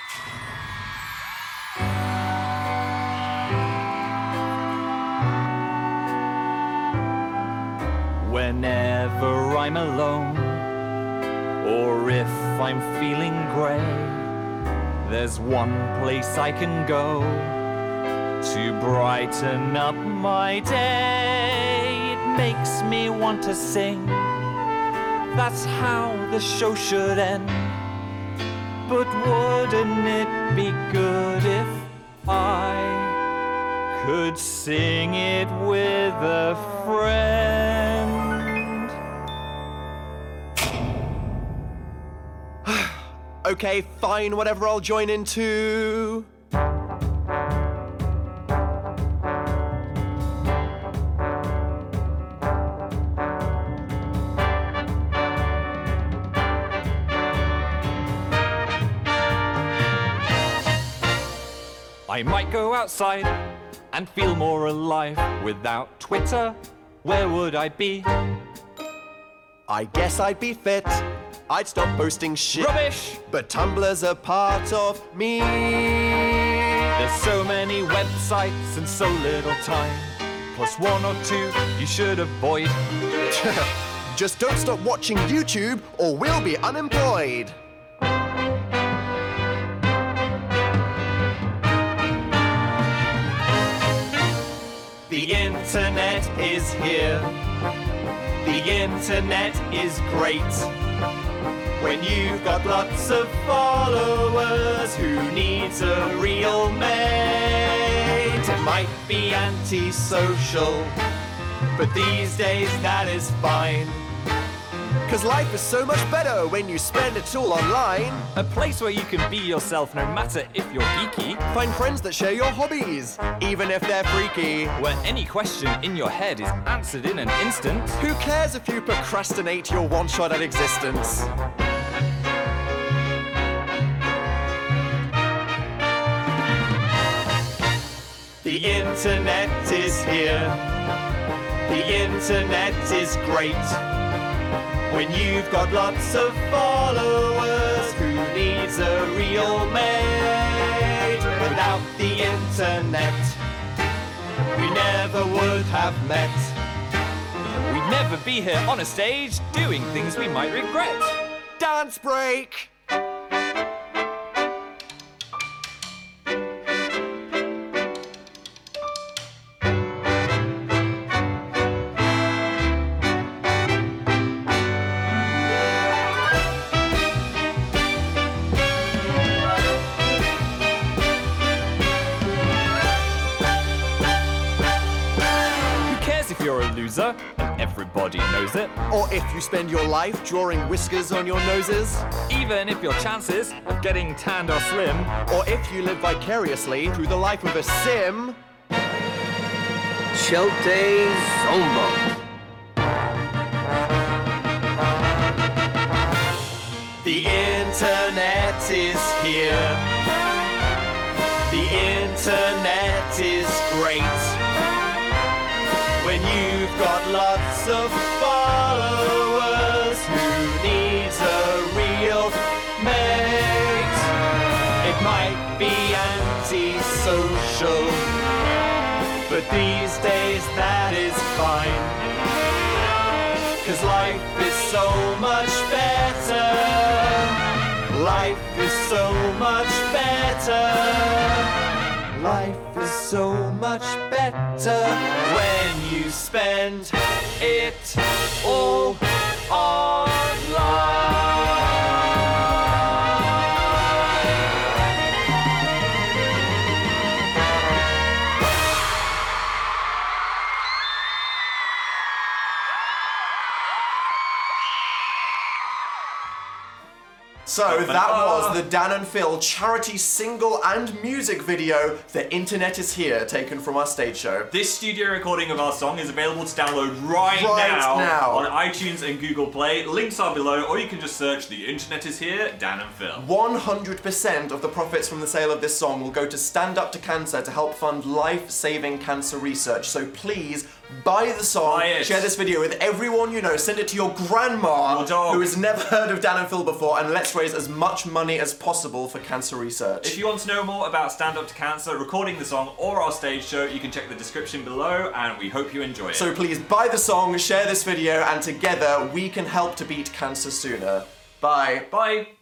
Whenever I'm alone, or if I'm feeling grey, there's one place I can go to brighten up my day. It makes me want to sing. That's how the show should end. But wouldn't it be good if I could sing it with a friend? Okay, fine, whatever, I'll join in too. I might go outside and feel more alive. Without Twitter, where would I be? I guess I'd be fit. I'd stop posting shit. Rubbish! But Tumblr's a part of me. There's so many websites and so little time. Plus one or two you should avoid. Just don't stop watching YouTube or we'll be unemployed. The internet is here. The internet is great. When you've got lots of followers, who needs a real mate? It might be antisocial, but these days that is fine. 'Cause life is so much better when you spend it all online. A place where you can be yourself no matter if you're geeky. Find friends that share your hobbies, even if they're freaky. Where any question in your head is answered in an instant. Who cares if you procrastinate your one shot at existence? The internet is here. The internet is great. When you've got lots of followers, who needs a real mate? Without the internet, we never would have met. We'd never be here on a stage doing things we might regret. Dance break! You're a loser, and everybody knows it. Or if you spend your life drawing whiskers on your noses. Even if your chances of getting tanned are slim. Or if you live vicariously through the life of a sim. Chote Zombo. The internet is here. The internet is great. When you've got lots of followers, who needs a real mate? It might be antisocial, but these days that is fine. 'Cause life is so much better. Life is so much better. Life is so much better when you spend it all online. So that was the Dan and Phil charity single and music video, The Internet Is Here, taken from our stage show. This studio recording of our song is available to download right now on iTunes and Google Play. Links are below, or you can just search The Internet Is Here, Dan and Phil. 100% of the profits from the sale of this song will go to Stand Up to Cancer to help fund life-saving cancer research. So please Buy the song, Buy it. share this video with everyone you know, send it to your grandma Your dog. who has never heard of Dan and Phil before, and let's raise as much money as possible for cancer research. If you want to know more about Stand Up to Cancer, recording the song, or our stage show, you can check the description below, and we hope you enjoy it. So please buy the song, share this video, and together we can help to beat cancer sooner. Bye. Bye.